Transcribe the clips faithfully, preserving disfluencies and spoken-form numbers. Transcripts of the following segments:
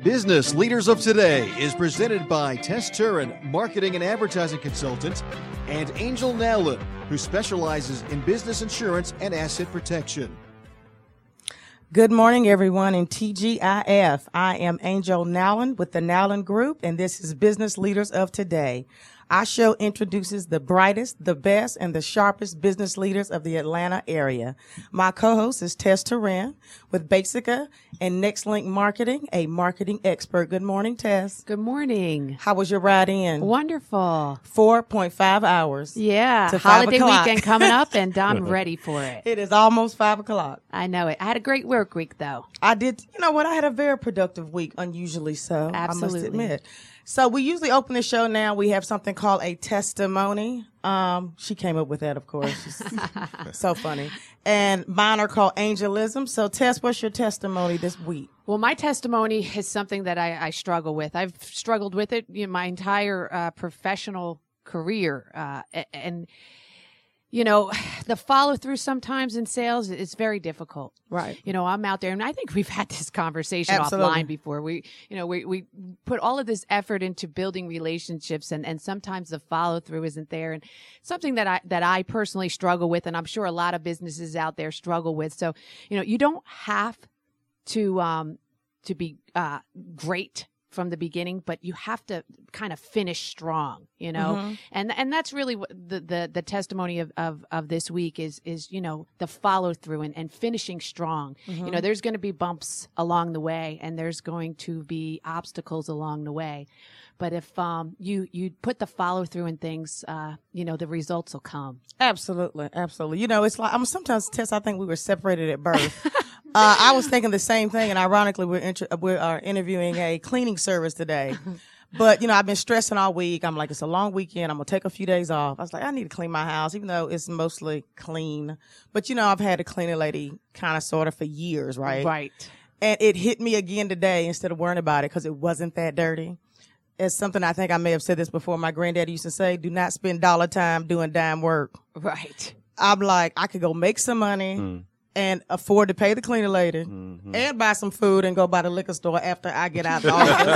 Business Leaders of Today is presented by Tess Turin, marketing and advertising consultant, and Angel Nowlin, who specializes in business insurance and asset protection. Good morning, everyone, in T G I F. I am Angel Nowlin with the Nowlin Group, and this is Business Leaders of Today. Our show introduces the brightest, the best, and the sharpest business leaders of the Atlanta area. My co-host is Tess Turin with Basica and NextLink Marketing, a marketing expert. Good morning, Tess. Good morning. How was your ride in? Wonderful. four point five hours. Yeah. To five Holiday o'clock. weekend coming up, and I'm ready for it. It is almost five o'clock. I know it. I had a great work week, though. I did. You know what? I had a very productive week, unusually so. Absolutely. I must admit. So we usually open the show now. We have something called a testimony. Um, she came up with that, of course. She's so funny. And mine are called angelism. So Tess, what's your testimony this week? Well, my testimony is something that I, I struggle with. I've struggled with it you know, my entire uh, professional career. Uh, and, you know, the follow through sometimes in sales is very difficult. Right. You know, I'm out there, and I think we've had this conversation Absolutely. offline before. We, you know, we, we put all of this effort into building relationships, and, and sometimes the follow through isn't there. And something that I, that I personally struggle with, and I'm sure a lot of businesses out there struggle with. So, you know, you don't have to, um, to be, uh, great from the beginning, but you have to kind of finish strong, you know, mm-hmm. and and that's really what the, the the testimony of, of of this week is is you know the follow through and, and finishing strong. Mm-hmm. You know, there's going to be bumps along the way, and there's going to be obstacles along the way, but if um you you put the follow through in things, uh you know the results will come. Absolutely, absolutely. You know, it's like I'm sometimes Tess. I think we were separated at birth. Uh, I was thinking the same thing, and ironically, we're inter- we're uh, interviewing a cleaning service today. But, you know, I've been stressing all week. I'm like, it's a long weekend. I'm going to take a few days off. I was like, I need to clean my house, even though it's mostly clean. But, you know, I've had a cleaning lady kind of sort of for years, right? Right. And it hit me again today instead of worrying about it because it wasn't that dirty. It's something I think I may have said this before. My granddaddy used to say, do not spend dollar time doing dime work. Right. I'm like, I could go make some money. Mm. And afford to pay the cleaner lady mm-hmm. and buy some food and go by the liquor store after I get out of the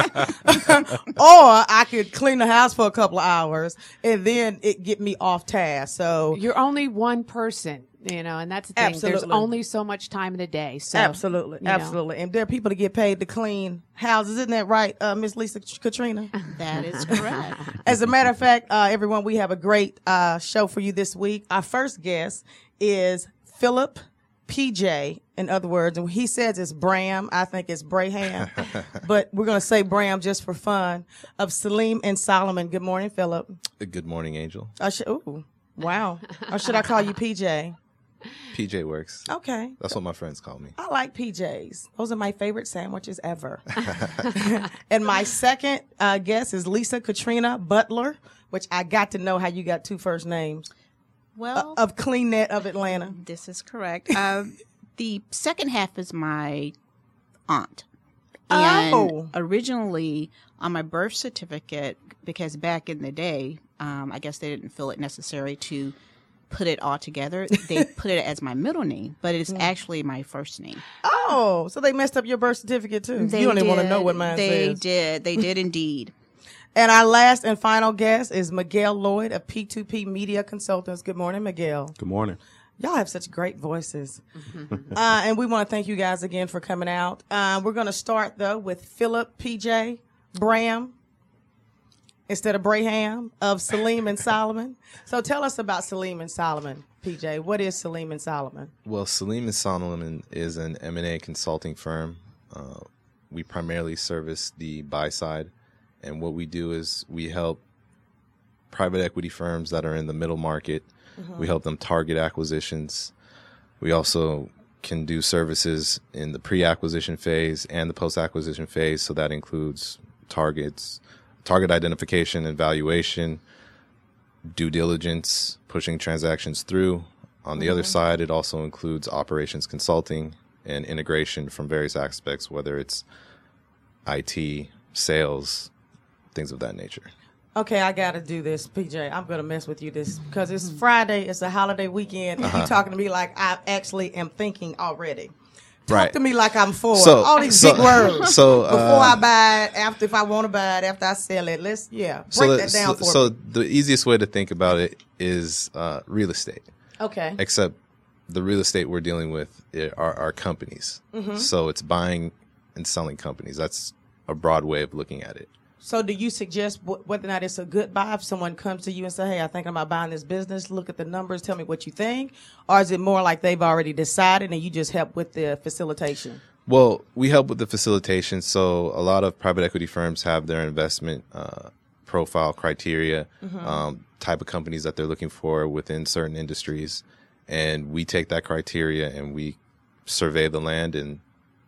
office. Or I could clean the house for a couple of hours and then it get me off task. So you're only one person, you know, and that's the thing. Absolutely. There's only so much time in the day. So Absolutely. Absolutely. Know. And there are people that get paid to clean houses. Isn't that right, uh, Miss Lisa Katrina? That is correct. As a matter of fact, uh, everyone, we have a great uh, show for you this week. Our first guest is Philip P J, in other words, and he says it's Bram. I think it's Braham, but we're going to say Bram just for fun, of Salim and Solomon. Good morning, Philip. Good morning, Angel. I should, ooh, wow. Or should I call you P J? P J works. Okay. That's what my friends call me. I like P Js. Those are my favorite sandwiches ever. And my second uh, guest is Lisa Katrina Butler, which I got to know how you got two first names. Well, uh, of CleanNet of Atlanta. This is correct. Uh, the second half is my aunt. And oh. originally on my birth certificate, because back in the day, um, I guess they didn't feel it necessary to put it all together. They put it as my middle name, but it's mm. actually my first name. Oh, so they messed up your birth certificate too. They you don't did. even want to know what mine they says. They did. They did indeed. And our last and final guest is Miguel Lloyd of P two P Media Consultants. Good morning, Miguel. Good morning. Y'all have such great voices. uh, and we want to thank you guys again for coming out. Uh, we're going to start, though, with Philip P J Bram instead of Braham of Salim and Solomon. So tell us about Salim and Solomon, P J. What is Salim and Solomon? Well, Salim and Solomon is an M and A consulting firm. Uh, we primarily service the buy side. And what we do is we help private equity firms that are in the middle market. Mm-hmm. We help them target acquisitions. We also can do services in the pre-acquisition phase and the post-acquisition phase. So that includes targets, target identification and valuation, due diligence, pushing transactions through. On the mm-hmm. other side, it also includes operations consulting and integration from various aspects, whether it's I T, sales, things of that nature. Okay, I got to do this, P J. I'm going to mess with you this because it's Friday. It's a holiday weekend. And uh-huh. you're talking to me like I actually am thinking already. Talk Right. to me like I'm for So- all these so- big words. so, before uh, I buy it, after if I want to buy it, after I sell it, let's yeah break So, that down so, for so me. the easiest way to think about it is uh, real estate. Okay. Except the real estate we're dealing with are, are companies. Mm-hmm. So it's buying and selling companies. That's a broad way of looking at it. So do you suggest wh- whether or not it's a good buy if someone comes to you and say, hey, I think I'm about buying this business, look at the numbers, tell me what you think? Or is it more like they've already decided and you just help with the facilitation? Well, we help with the facilitation. So a lot of private equity firms have their investment uh, profile criteria, Mm-hmm. um, type of companies that they're looking for within certain industries. And we take that criteria and we survey the land and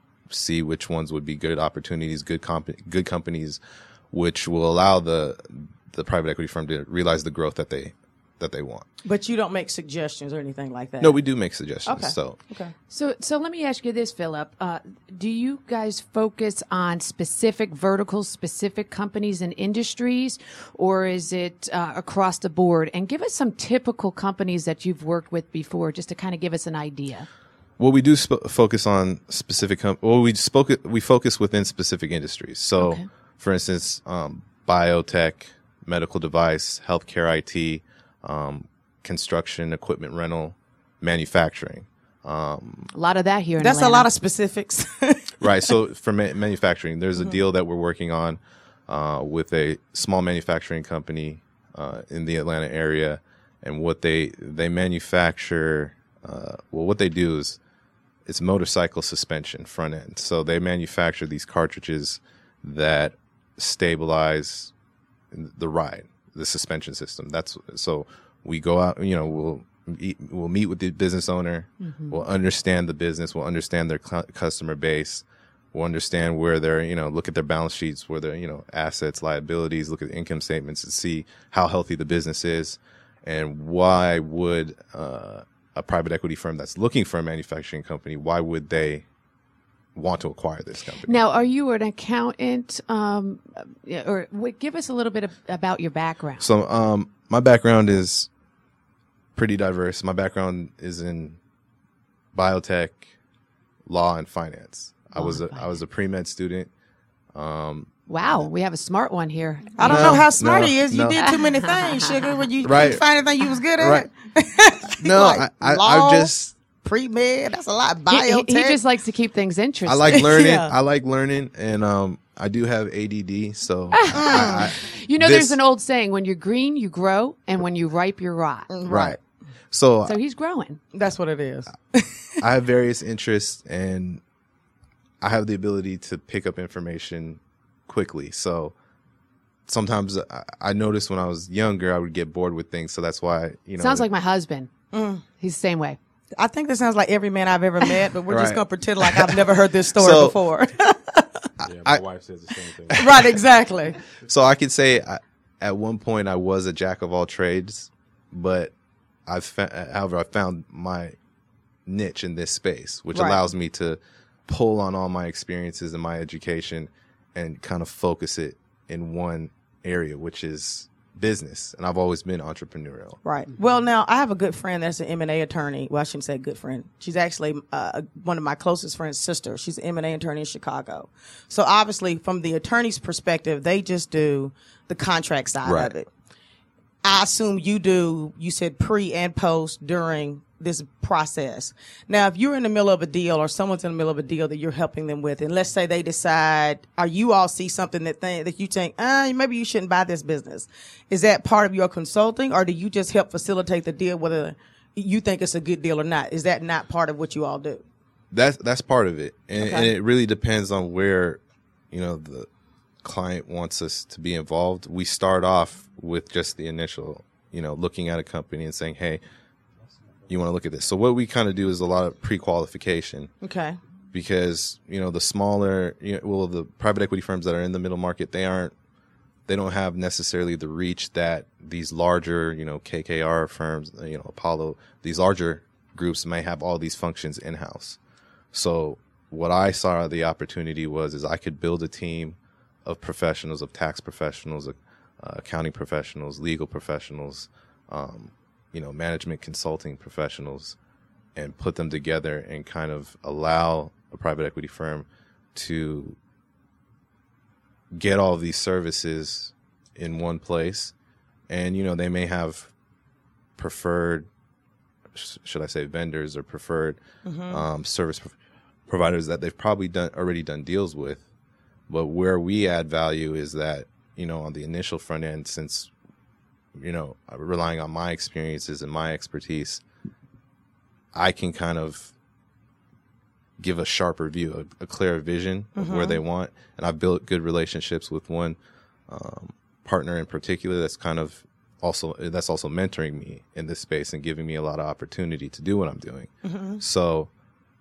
see which ones would be good opportunities, good comp- good companies, which will allow the the private equity firm to realize the growth that they that they want. But you don't make suggestions or anything like that? No, we do make suggestions. Okay. So Okay. So, so let me ask you this, Philip. Uh, do you guys focus on specific verticals, specific companies and industries, or is it uh, across the board? And give us some typical companies that you've worked with before, just to kind of give us an idea. Well, we do sp- focus on specific. Com- well, we spoke. We focus within specific industries. So, Okay. for instance, um, biotech, medical device, healthcare, I T, um, construction, equipment rental, manufacturing. Um, A lot of that here in That's a Atlanta. lot of specifics. right. So, for ma- manufacturing, there's a deal that we're working on uh, with a small manufacturing company uh, in the Atlanta area, and what they they manufacture. Uh, well, what they do is it's motorcycle suspension front end. So they manufacture these cartridges that stabilize the ride, the suspension system. That's so we go out, you know, we'll meet, we'll meet with the business owner. Mm-hmm. We'll understand the business. We'll understand their cu- customer base. We'll understand where they're, you know, look at their balance sheets, where their, you know, assets, liabilities, look at the income statements and see how healthy the business is, and why would uh, a private equity firm that's looking for a manufacturing company, why would they want to acquire this company? Now, are you an accountant, um, or w- give us a little bit of, about your background? So, um, my background is pretty diverse. My background is in biotech, law, and finance. I Law was and a I was a pre-med student. Um, Wow, we have a smart one here. I don't No, know how smart no, he is. You no. did too many things, sugar. When you Right. couldn't find anything you was good at. Right. no, Like I, I, law, I just pre-med. That's a lot. He, Biotech. he- he just likes to keep things interesting. I like learning. Yeah. I like learning, and um, I do have A D D. So, I, I, You know, this- there's an old saying: when you're green, you grow, and when you ripe, you rot. right. So, So he's growing. That's what it is. I have various interests, and I have the ability to pick up information quickly. So sometimes I, I noticed when I was younger, I would get bored with things. So that's why, you know, Sounds like my husband. He's the same way. I think that sounds like every man I've ever met, but we're just Right. gonna pretend like I've never heard this story So- before. Yeah, my I- wife says the same thing. Right, exactly. so I could say I, at one point I was a jack of all trades, but I've, fa- however, I found my niche in this space, which Right. allows me to pull on all my experiences and my education and kind of focus it in one area, which is business. And I've always been entrepreneurial. Right. Well, now I have a good friend that's an M and A attorney. Well, I shouldn't say good friend. She's actually uh, one of my closest friend's sister. She's an M and A attorney in Chicago. So obviously, from the attorney's perspective, they just do the contract side Right. of it. I assume you do. You said pre and post during this process. Now, if you're in the middle of a deal or someone's in the middle of a deal that you're helping them with, and let's say they decide, or you all see something that th- that you think, uh, maybe you shouldn't buy this business. Is that part of your consulting, or do you just help facilitate the deal, whether you think it's a good deal or not? Is that not part of what you all do? That's that's part of it, and, Okay. and it really depends on where, you know, the client wants us to be involved. We start off with just the initial, you know, looking at a company and saying, hey, you want to look at this. So what we kind of do is a lot of pre-qualification, Okay. because, you know, the smaller, you know, well, the private equity firms that are in the middle market, they aren't, they don't have necessarily the reach that these larger, you know, K K R firms, you know, Apollo, these larger groups may have all these functions in-house. So what I saw the opportunity was, is I could build a team of professionals, of tax professionals, uh, accounting professionals, legal professionals, um, you know, management consulting professionals, and put them together and kind of allow a private equity firm to get all of these services in one place. And, you know, they may have preferred, should I say, vendors or preferred mm-hmm. um, service pro- providers that they've probably done already done deals with. But where we add value is that, you know, on the initial front end, since, you know, relying on my experiences and my expertise, I can kind of give a sharper view, a, a clearer vision of mm-hmm. where they want. And I've built good relationships with one um, partner in particular that's kind of also, that's also mentoring me in this space and giving me a lot of opportunity to do what I'm doing. Mm-hmm. So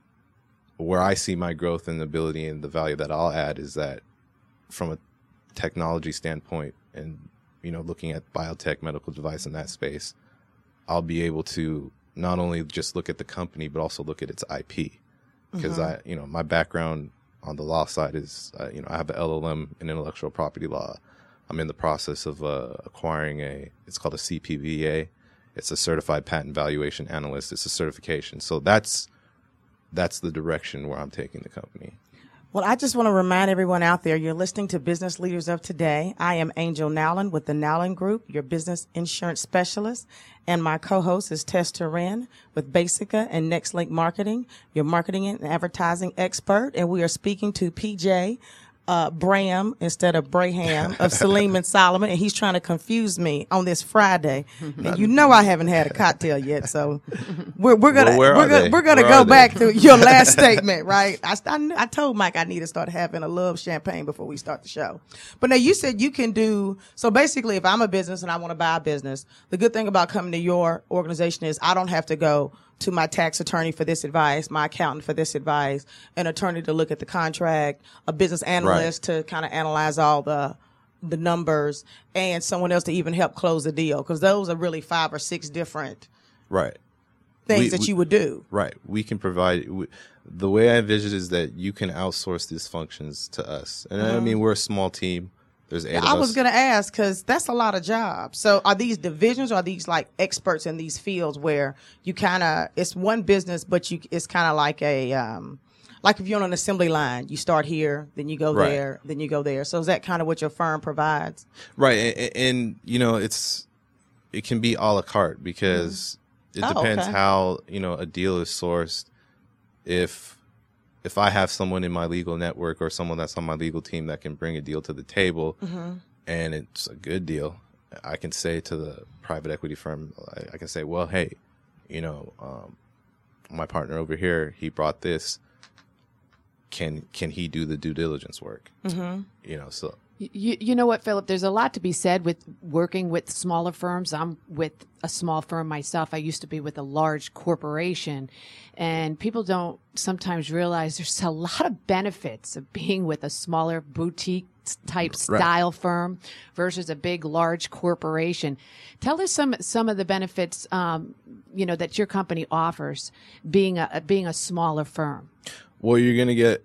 where I see my growth and ability and the value that I'll add is that from a technology standpoint and, you know, looking at biotech, medical device in that space, I'll be able to not only just look at the company, but also look at its I P. Because mm-hmm. I, you know, my background on the law side is, uh, you know, I have an L L M in intellectual property law. I'm in the process of uh, acquiring a, it's called a C P V A. It's a certified patent valuation analyst. It's a certification. So that's, that's the direction where I'm taking the company. Well, I just want to remind everyone out there, you're listening to Business Leaders of Today. I am Angel Nowlin with the Nowlin Group, your business insurance specialist. And my co-host is Tess Turin with Basica and NextLink Marketing, your marketing and advertising expert. And we are speaking to P J Uh, Braham instead of Braham of Salim and Solomon, and he's trying to confuse me on this Friday. And you know I haven't had a cocktail yet, so we're we're gonna well, we're gonna, we're gonna go back to your last statement, right? I, I I told Mike I need to start having a little champagne before we start the show. But now you said you can do so. Basically, if I'm a business and I want to buy a business, the good thing about coming to your organization is I don't have to go to my tax attorney for this advice, my accountant for this advice, an attorney to look at the contract, a business analyst right. to kind of analyze all the the numbers, and someone else to even help close the deal, because those are really five or six different right things we, that we, you would do. Right. We can provide. We, the way I envision it is that you can outsource these functions to us, and mm-hmm. I mean we're a small team. There's eight yeah, of I us. was going to ask, because that's a lot of jobs. So are these divisions, or are these like experts in these fields where you kind of, it's one business, but you it's kind of like a, um, like if you're on an assembly line, you start here, then you go right. there, then you go there. So is that kind of what your firm provides? Right. And, and you know, it's, it can be a la carte, because mm-hmm. it oh, depends okay. how, you know, a deal is sourced. If, If I have someone in my legal network or someone that's on my legal team that can bring a deal to the table mm-hmm. and it's a good deal, I can say to the private equity firm, I, I can say, well, hey, you know, um, my partner over here, he brought this. Can can he do the due diligence work? Mm-hmm. You know, so. You, you know what, Philip, there's a lot to be said with working with smaller firms. I'm with a small firm myself. I used to be with a large corporation, and people don't sometimes realize there's a lot of benefits of being with a smaller boutique type style right. firm versus a big, large corporation. Tell us some, some of the benefits, um, you know, that your company offers being a, being a smaller firm. Well, you're going to get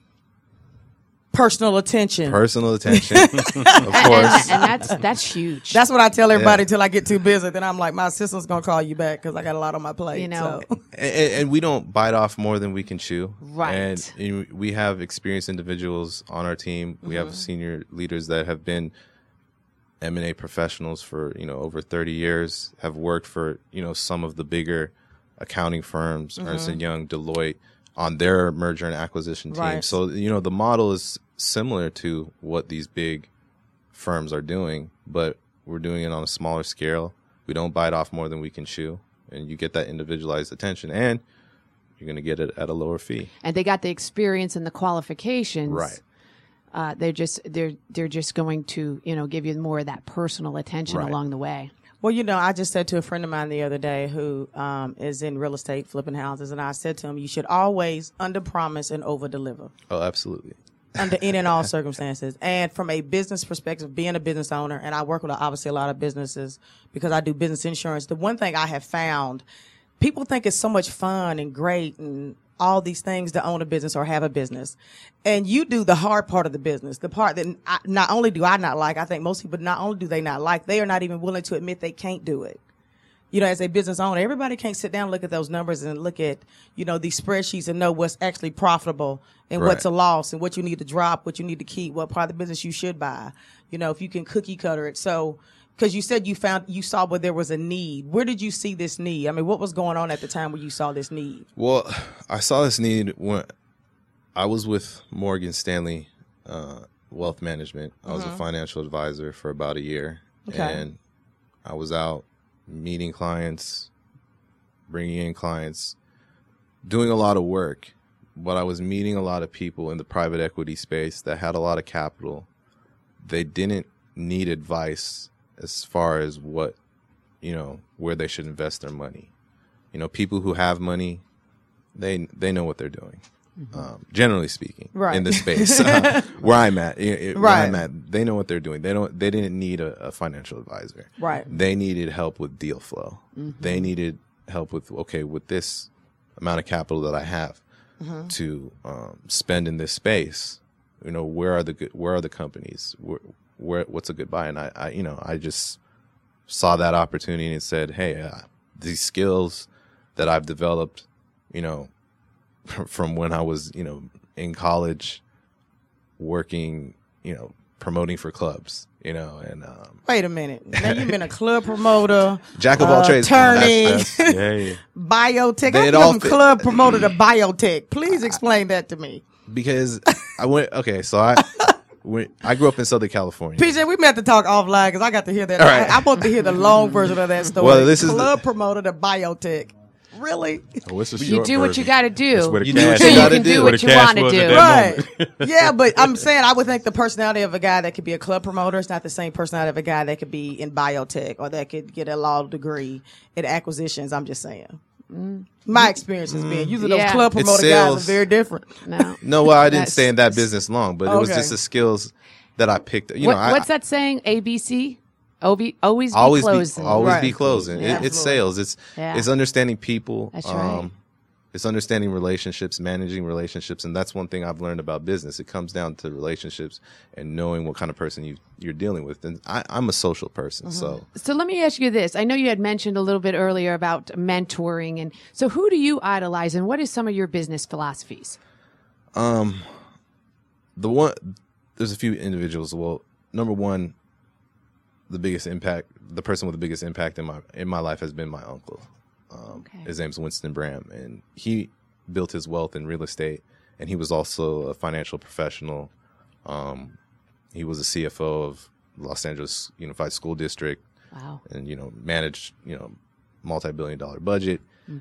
personal attention. Personal attention, of course. And, and that's that's huge. That's what I tell everybody yeah. until I get too busy. Then I'm like, my assistant's going to call you back because I got a lot on my plate. You know. So. And, and we don't bite off more than we can chew. Right. And, and we have experienced individuals on our team. We mm-hmm. have senior leaders that have been M and A professionals for, you know, over thirty years, have worked for, you know, some of the bigger accounting firms, mm-hmm. Ernst and Young, Deloitte, on their merger and acquisition team. Right. So, you know, the model is similar to what these big firms are doing, but we're doing it on a smaller scale. We don't bite off more than we can chew, and you get that individualized attention, and you're going to get it at a lower fee. And they got the experience and the qualifications. Right. Uh, they're just they're they're just going to, you know, give you more of that personal attention Right. along the way. Well, you know, I just said to a friend of mine the other day who um, is in real estate flipping houses, and I said to him, you should always under promise and over deliver. Oh, absolutely. Under any and all circumstances. And from a business perspective, being a business owner, and I work with obviously a lot of businesses because I do business insurance, the one thing I have found, people think it's so much fun and great and all these things to own a business or have a business. And you do the hard part of the business, the part that I, not only do I not like, I think most people not only do they not like, they are not even willing to admit they can't do it. you know, as a business owner, everybody can't sit down and look at those numbers and look at, you know, these spreadsheets and know what's actually profitable and Right. what's a loss and what you need to drop, what you need to keep, what part of the business you should buy. You know, if you can cookie cutter it. So, because you said you found, you saw where there was a need. Where did you see this need? I mean, what was going on at the time where you saw this need? Well, I saw this need when I was with Morgan Stanley uh, Wealth Management. I was a financial advisor for about a year. Okay. And I was out meeting clients, bringing in clients, doing a lot of work. But I was meeting a lot of people in the private equity space that had a lot of capital. They didn't need advice as far as what, you know, where they should invest their money. You know, people who have money, they they know what they're doing. Um, generally speaking, Right. in the space uh, where I'm at, it- it- where Right. I'm at, they know what they're doing. They don't. They didn't need a, a financial advisor. Right. They needed help with deal flow. They needed help with okay, with this amount of capital that I have to um, spend in this space. You know, where are the good, where are the companies? Where, where what's a good buy? And I, I, you know, I just saw that opportunity and said, hey, uh, these skills that I've developed, you know, from when I was, you know, in college, working, you know, promoting for clubs, you know, and um, Wait a minute. Now you've been a club promoter, jack of all uh, trades, attorney, That's- that's- Yeah, yeah. biotech. They How had you all from fit. club promoter to biotech? Please explain that to me. because I went. Okay, so I went, I grew up in Southern California. P J, we meant to talk offline because I got to hear that. All right. I, I want to hear the long version of that story. Well, this is the- club promoter to biotech. Really? Oh, what's the You short do what version? you got to do. That's where the You do cash what you was. gotta can do. do Where what the you cash want to was do. at that Right. moment. Yeah, but I'm saying I would think the personality of a guy that could be a club promoter is not the same personality of a guy that could be in biotech or that could get a law degree in acquisitions. I'm just saying. My experience has been usually those Yeah. club It's promoter guys are sales. very different. No. No, well, I didn't That's- stay in that business long, but it was Okay. just the skills that I picked. You What, know, I, what's that saying? A B C? O B, always be always closing. be always Right. be closing. Yeah, It, it's absolutely. sales. It's Yeah. it's understanding people. That's right. Um, it's understanding relationships, managing relationships, and that's one thing I've learned about business. It comes down to relationships and knowing what kind of person you you're dealing with. And I, I'm a social person, Mm-hmm. so So let me ask you this. I know you had mentioned a little bit earlier about mentoring. And so who do you idolize and what is some of your business philosophies? the one there's a few individuals. Well, number one, the biggest impact, the person with the biggest impact in my in my life has been my uncle. Um, Okay. His name's Winston Bram, and he built his wealth in real estate, and he was also a financial professional. Um, he was a C F O of Los Angeles Unified School District, Wow. and you know managed you know multi-billion dollar budget,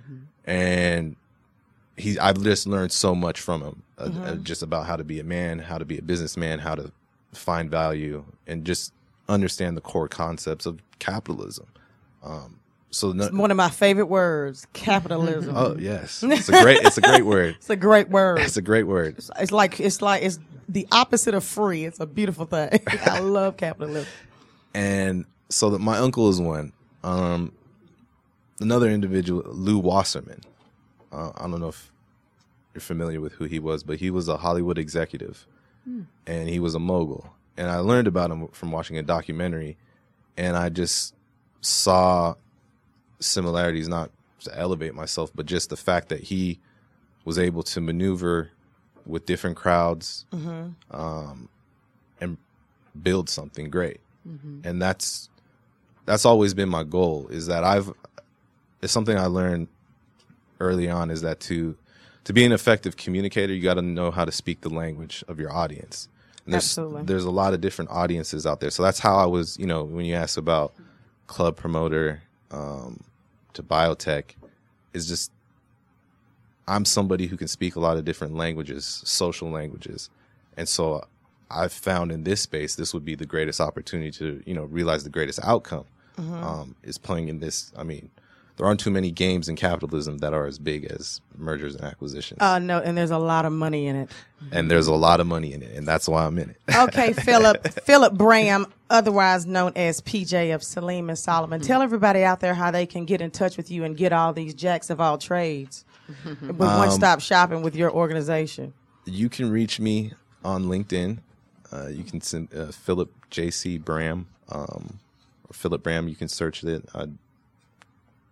and he I've just learned so much from him, uh, uh, just about how to be a man, how to be a businessman, how to find value, and just understand the core concepts of capitalism. Um, so no, One of my favorite words, capitalism. oh yes, it's a great it's a great word. It's a great word. It's a great word. It's like it's like it's the opposite of free. It's a beautiful thing. I love capitalism. And so that my uncle is one. Um, another individual, Lou Wasserman. Uh, I don't know if you're familiar with who he was, but he was a Hollywood executive, and he was a mogul. And I learned about him from watching a documentary, and I just saw similarities, not to elevate myself, but just the fact that he was able to maneuver with different crowds, um, and build something great. And that's that's always been my goal. Is that I've it's something I learned early on, is that to to be an effective communicator, you got to know how to speak the language of your audience. And there's Absolutely. there's a lot of different audiences out there. So that's how I was, you know, when you ask about club promoter um, to biotech, is just I'm somebody who can speak a lot of different languages, social languages. And so I've found in this space, this would be the greatest opportunity to, you know, realize the greatest outcome, um, is playing in this. I mean, there aren't too many games in capitalism that are as big as mergers and acquisitions. Uh, no, and there's a lot of money in it. and there's a lot of money in it, and that's why I'm in it. Okay, Philip, Philip Bram, otherwise known as P J of Salim and Solomon. Tell everybody out there how they can get in touch with you and get all these jacks of all trades with one-stop shopping with your organization. You can reach me on LinkedIn. Uh, you can send uh, Philip J C Bram, um, or Philip Bram. You can search it. I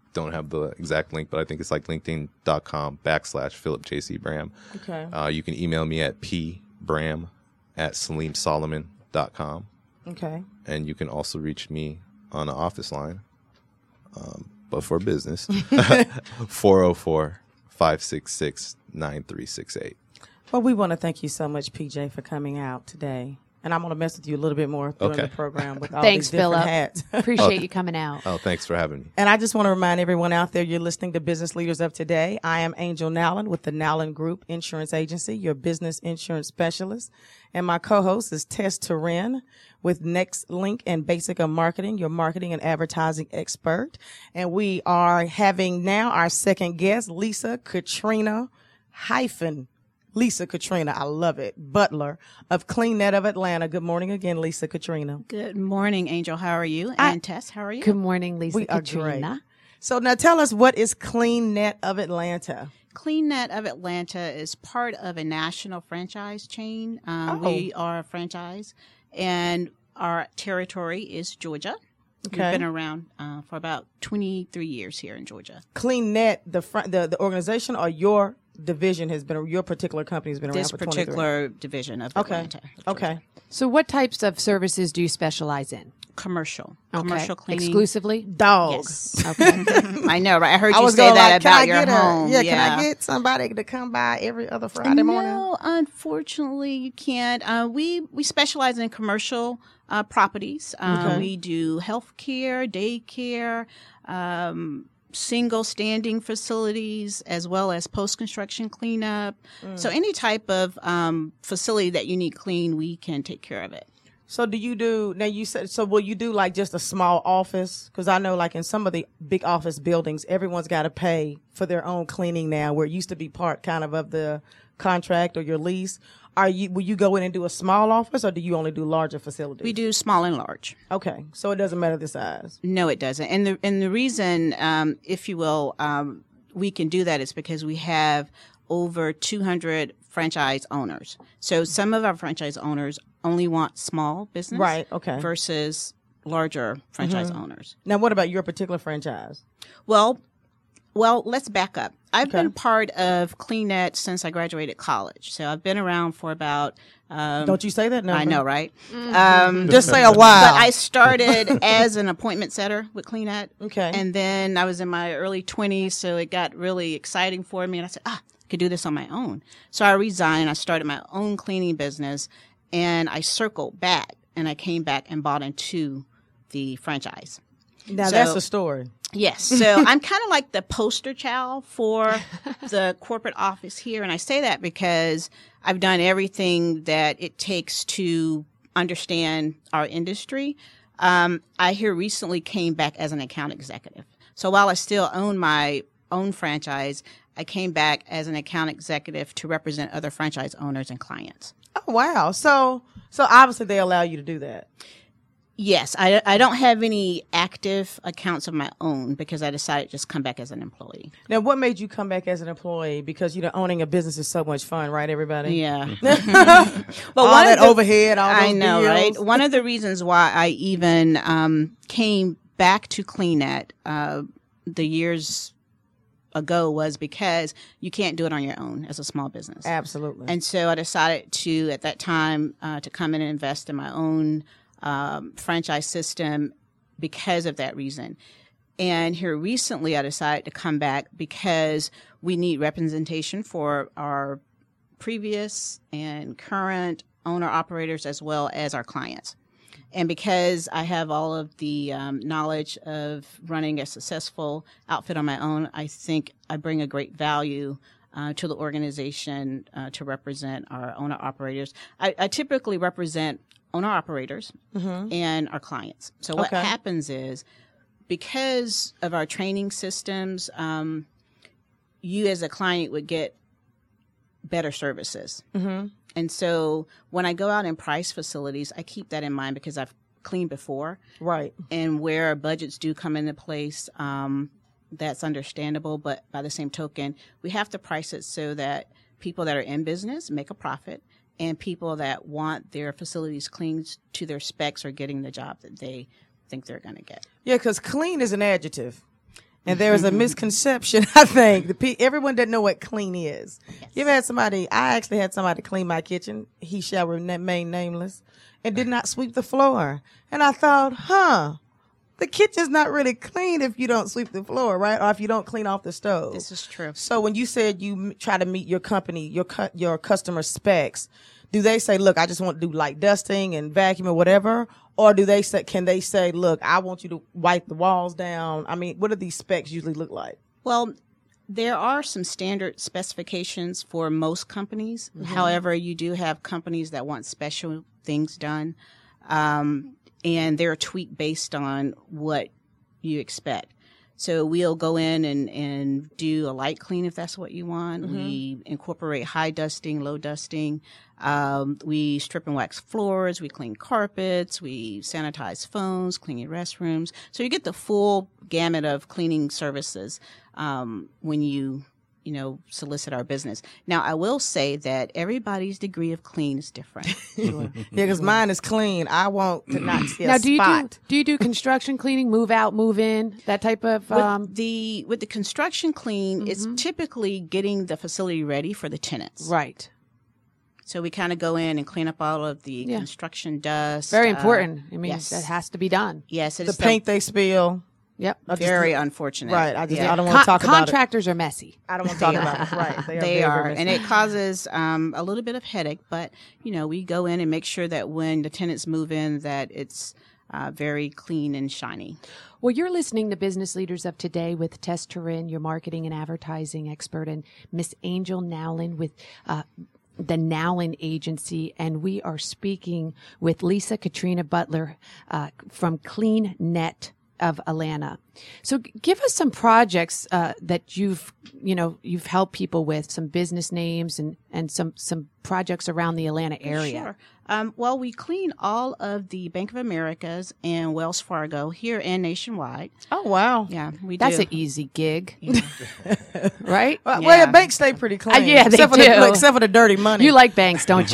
don't have the exact link, but I think it's like linkedin.com backslash Philip J C Bram. Okay. Uh, you can email me at pbram at salim solomon dot com. Okay. And you can also reach me on the office line, um, but for business, four oh four, five six six, nine three six eight. Well, we want to thank you so much, P J, for coming out today. And I'm going to mess with you a little bit more during Okay. the program with all Thanks, these different Philip. hats. Appreciate you coming out. Oh, thanks for having me. And I just want to remind everyone out there, you're listening to Business Leaders of Today. I am Angel Nowlin with the Nowlin Group Insurance Agency, your business insurance specialist. And my co-host is Tess Turin with Next Link and Basic of Marketing, your marketing and advertising expert. And we are having now our second guest, Lisa Katrina hyphen Lisa Katrina, I love it, Butler of CleanNet of Atlanta. Good morning again, Lisa Katrina. Good morning, Angel. How are you? I- And Tess, how are you? Good morning, Lisa We are Katrina. great. So now tell us, what is CleanNet of Atlanta? CleanNet of Atlanta is part of a national franchise chain. Um, Oh. We are a franchise, and our territory is Georgia. Okay. We've been around uh, for about twenty-three years here in Georgia. CleanNet, the fr- the the organization or your division has been, your particular company has been around This for twenty-three. particular division of Okay. Atlanta. of Georgia. Okay. So what types of services do you specialize in? Commercial. Okay. Commercial cleaning. Exclusively? Dog. Yes. Okay. I know, right? I heard I you was say going that like, can about I your get a, home. yeah, can I get somebody to come by every other Friday morning? No, unfortunately, you can't. Uh, we we specialize in commercial uh, properties. Um, Okay. We do healthcare, daycare, um, single standing facilities, as well as post construction cleanup. Mm. So any type of um, facility that you need clean, we can take care of it. So do you do, now you said, so will you do like just a small office? Because I know like in some of the big office buildings, everyone's got to pay for their own cleaning now, where it used to be part kind of of the contract or your lease. Are you, will you go in and do a small office, or do you only do larger facilities? We do small and large. Okay. So it doesn't matter the size. No, it doesn't. And the and the reason, um, if you will, um, we can do that is because we have over two hundred franchise owners. So some of our franchise owners only want small business, Right, okay. versus larger franchise owners. Now, what about your particular franchise? Well, well, let's back up. I've Okay. been part of CleanNet since I graduated college. So I've been around for about. Um, Don't you say that number? I know, right? Um, Just say a while. But I started as an appointment setter with CleanNet. Okay. And then I was in my early twenties, so it got really exciting for me. And I said, ah, I could do this on my own. So I resigned. I started my own cleaning business, and I circled back, and I came back and bought into the franchise. Now, So- that's a story. Yes. So I'm kind of like the poster child for the corporate office here. And I say that because I've done everything that it takes to understand our industry. Um, I here recently came back as an account executive. So while I still own my own franchise, I came back as an account executive to represent other franchise owners and clients. Oh, wow. So, so obviously they allow you to do that. Yes, I, I don't have any active accounts of my own because I decided to just come back as an employee. Now, what made you come back as an employee? Because, you know, owning a business is so much fun, right, everybody? Yeah. All one that of the- overhead, all those I know, bills. right? One of the reasons why I even um, came back to CleanNet uh, the years ago was because you can't do it on your own as a small business. Absolutely. And so I decided to, at that time, uh, to come in and invest in my own um, franchise system because of that reason. And here recently, I decided to come back because we need representation for our previous and current owner operators as well as our clients. And because I have all of the um, knowledge of running a successful outfit on my own, I think I bring a great value uh, to the organization uh, to represent our owner operators. I, I typically represent owner operators and our clients. So what Okay. happens is, because of our training systems, um, you as a client would get better services. Mm-hmm. And so when I go out and price facilities, I keep that in mind because I've cleaned before. Right. And where budgets do come into place, um, that's understandable. But by the same token, we have to price it so that people that are in business make a profit, and people that want their facilities cleaned to their specs are getting the job that they think they're going to get. Yeah, because clean is an adjective. And there is a misconception, I think. The pe- everyone doesn't know what clean is. Yes. You've had somebody, I actually had somebody clean my kitchen. He shall remain nameless, and did not sweep the floor. And I thought, huh, the kitchen's not really clean if you don't sweep the floor, right? Or if you don't clean off the stove. This is true. So when you said you m- try to meet your company, your cu- your customer specs, do they say, look, I just want to do light dusting and vacuum or whatever? Or do they say, can they say, look, I want you to wipe the walls down? I mean, what do these specs usually look like? Well, there are some standard specifications for most companies. However, you do have companies that want special things done, um, and they're tweaked based on what you expect. So we'll go in and, and do a light clean if that's what you want. Mm-hmm. We incorporate high dusting, low dusting. Um, we strip and wax floors. We clean carpets. We sanitize phones, clean your restrooms. So you get the full gamut of cleaning services um, when you, you know, solicit our business. Now, I will say that everybody's degree of clean is different. Sure. Yeah, because mine is clean. I want to not see a Now, do you do, spot. do you do construction cleaning, move out, move in, that type of? Um, with the with the construction clean, it's typically getting the facility ready for the tenants. right. So we kind of go in and clean up all of the Yeah. construction dust. Very uh, important. I mean, yes. that has to be done. Yes, it The is paint they spill. Yep. I just- very unfortunate. Right. I just Yeah. I don't want to Con- talk about it. contractors are messy. I don't want to talk about it. Right. They are. They very, are, very and messy. it causes um, a little bit of headache. But you know, we go in and make sure that when the tenants move in, that it's uh, very clean and shiny. Well, you're listening to Business Leaders of Today with Tess Turin, your marketing and advertising expert, and Miss Angel Nowlin with uh, the Nowlin Agency. And we are speaking with Lisa Katrina Butler uh, from Clean Net of Atlanta. So g- give us some projects uh, that you've, you know, you've helped people with, some business names and, and some, some projects around the Atlanta area. Sure. Um, well, we clean all of the Bank of Americas and Wells Fargo here and nationwide. Oh, wow. Yeah, we That's do. an easy gig, right? Well, Yeah. well, the banks stay pretty clean. Uh, yeah, they except For do. the, look, except for the dirty money. You like banks, don't you?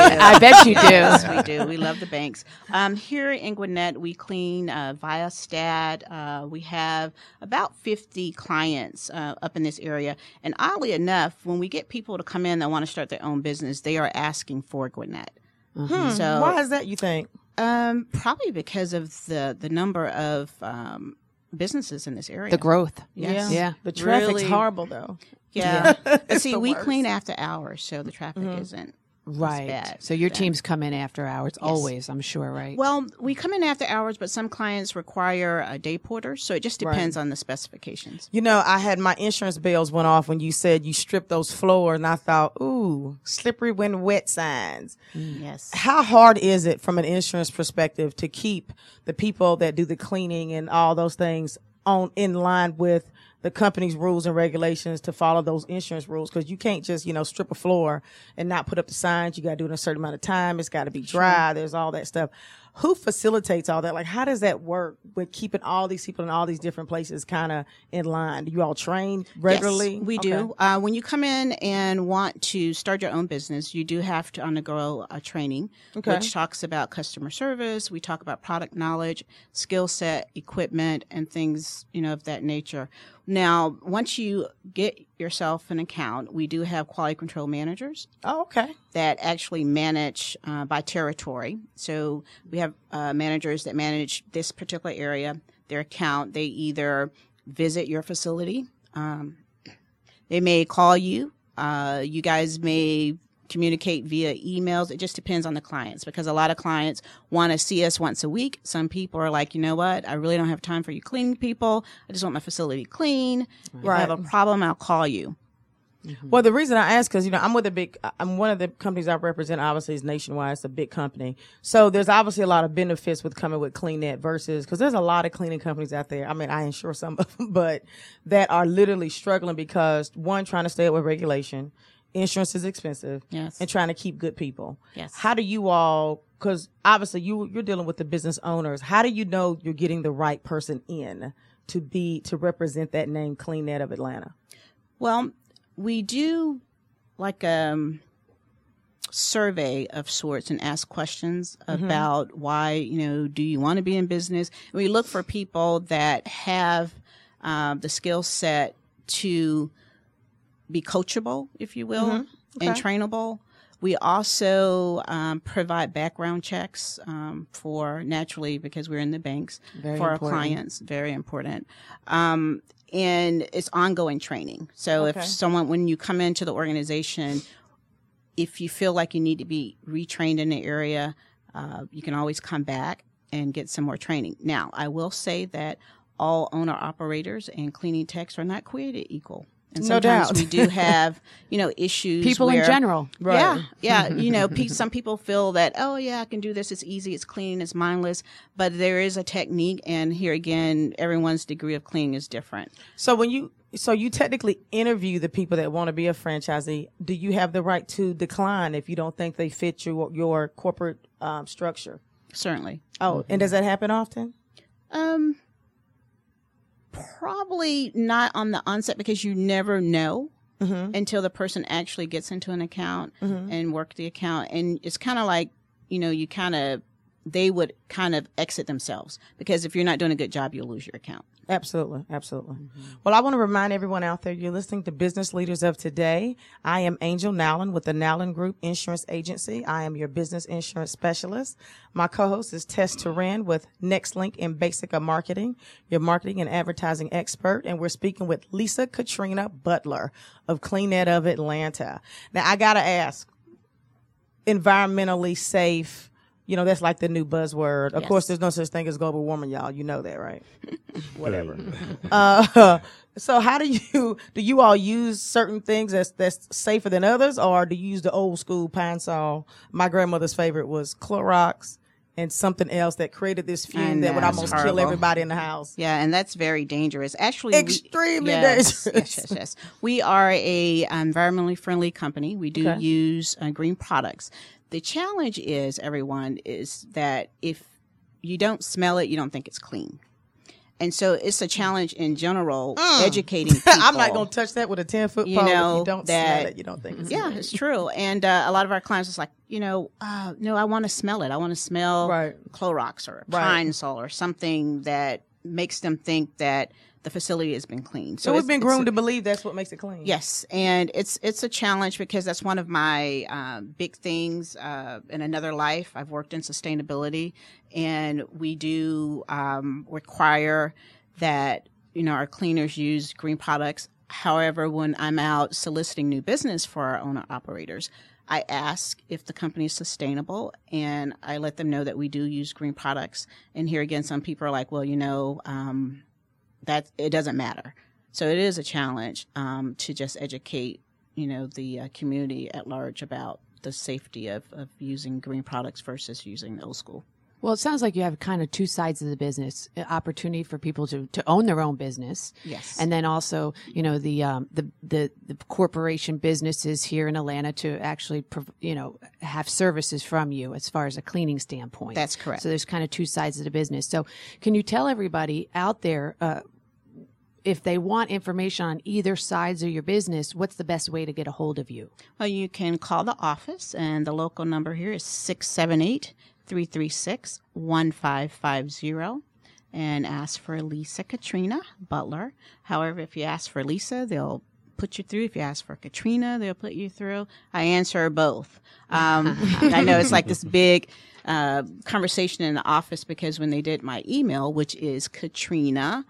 I bet you do. Yes, we do. We love the banks. Um, here in Gwinnett, we clean uh, via Stat. Uh, we have about fifty clients uh, up in this area. And oddly enough, when we get people to come in that want to start their own business, they are asking for Gwinnett. Hmm. So, Why is that, you think? um, probably because of the the number of um, businesses in this area. The growth. Yes. Yeah. The traffic's Really- horrible, though. Yeah. But It's see, the we worst. clean after hours, so the traffic isn't Right. bad. So your Yeah. teams come in after hours always, I'm sure, right? Well, we come in after hours, but some clients require a day porter, so it just depends on the specifications. You know, I had my insurance bells went off when you said you stripped those floors, and I thought, ooh, slippery when wet signs. Yes. How hard is it from an insurance perspective to keep the people that do the cleaning and all those things on in line with the company's rules and regulations to follow those insurance rules? Because you can't just, you know, strip a floor and not put up the signs. You got to do it in a certain amount of time. It's got to be dry. There's all that stuff. Who facilitates all that? Like, how does that work with keeping all these people in all these different places kind of in line? Do you all train regularly? Yes, we Okay. do. Uh, when you come in and want to start your own business, you do have to undergo a training, Okay. which talks about customer service. We talk about product knowledge, skill set, equipment, and things, you know, of that nature. Now, once you get yourself an account, we do have quality control managers Oh, okay. that actually manage uh, by territory. So we have uh, managers that manage this particular area, their account. They either visit your facility, um, they may call you, uh, you guys may communicate via emails. It just depends on the clients, because a lot of clients want to see us once a week. Some people are like, you know what, I really don't have time for you cleaning people. I just want my facility clean. If I have a problem, I'll call you. Well, the reason I ask, because, you know, I'm with a big, I'm one of the companies I represent, obviously, is Nationwide. It's a big company. So there's obviously a lot of benefits with coming with CleanNet versus, because there's a lot of cleaning companies out there. I mean, I insure some of them, but that are literally struggling because, one, trying to stay up with regulation. Insurance is expensive. Yes. And trying to keep good people. Yes. How do you all, because obviously you, you're dealing with the business owners. How do you know you're getting the right person in to be, to represent that name, CleanNet of Atlanta? Well, we do like a um, survey of sorts and ask questions about why, you know, do you want to be in business? And we look for people that have um, the skill set to be coachable, if you will, Mm-hmm. and Okay. trainable. We also um, provide background checks um, for naturally because we're in the banks Very for important. our clients. Very important. Um, and it's ongoing training. So Okay. if someone, when you come into the organization, if you feel like you need to be retrained in the area, uh, you can always come back and get some more training. Now, I will say that all owner operators and cleaning techs are not created equal. And No sometimes doubt. we do have, you know, issues. People in where- general. Yeah, yeah. You know, pe- some people feel that, oh, yeah, I can do this. It's easy. It's clean. It's mindless. But there is a technique. And here again, everyone's degree of cleaning is different. So when you so you technically interview the people that want to be a franchisee, do you have the right to decline if you don't think they fit your your corporate um, structure? Certainly. Oh, and does that happen often? Um, probably not on the onset because you never know Mm-hmm. until the person actually gets into an account Mhm. and work the account. And it's kind of like, you know, you kind of, they would kind of exit themselves because if you're not doing a good job, you'll lose your account. Absolutely, absolutely. Well, I want to remind everyone out there, you're listening to Business Leaders of Today. I am Angel Nowlin with the Nowlin Group Insurance Agency. I am your business insurance specialist. My co-host is Tess Turan with NextLink in Basic of Marketing, your marketing and advertising expert. And we're speaking with Lisa Katrina Butler of CleanNet of Atlanta. Now, I got to ask, environmentally safe, you know, that's like the new buzzword. Of Yes. course, there's no such thing as global warming, y'all. You know that, right? Whatever. uh, so how do you, do you all use certain things that's, that's safer than others, or do you use the old school Pine Sol? My grandmother's favorite was Clorox and something else that created this fume And that would that's almost kill horrible. everybody in the house. Yeah, and that's very dangerous. Actually, we- Extremely yes, dangerous. Yes, yes, yes. We are a um, environmentally friendly company. We do Okay. use uh, green products. The challenge is, everyone, is that if you don't smell it, you don't think it's clean. And so it's a challenge in general, educating people. I'm not going to touch that with a ten foot You pole. know, if you don't that- smell it, you don't think it's Yeah, it's true. And uh, a lot of our clients is like, you know, uh, no, I want to smell it. I want to smell Right. Clorox or Right. Pine Sol or something that makes them think that the facility has been cleaned. So we've it's- been it's groomed a- to believe that's what makes it clean. Yes, and it's it's a challenge because that's one of my uh, big things uh, in another life. I've worked in sustainability, and we do um, require that you know our cleaners use green products. However, when I'm out soliciting new business for our owner operators, I ask if the company is sustainable, and I let them know that we do use green products. And here again, some people are like, "Well, you know." Um, that it doesn't matter. So it is a challenge um, to just educate, you know, the uh, community at large about the safety of, of using green products versus using the old school. Well, it sounds like you have kind of two sides of the business: an opportunity for people to, to own their own business, Yes. and then also, you know, the um, the, the the corporation businesses here in Atlanta to actually, prov- you know, have services from you as far as a cleaning standpoint. That's correct. So there's kind of two sides of the business. So can you tell everybody out there, uh, if they want information on either sides of your business, what's the best way to get a hold of you? Well, you can call the office, and the local number here is six seven eight, three three six, one five five zero, and ask for Lisa Katrina Butler. However, if you ask for Lisa, they'll put you through. If you ask for Katrina, they'll put you through. I answer both. Um, I know it's like this big uh, conversation in the office because when they did my email, which is Katrina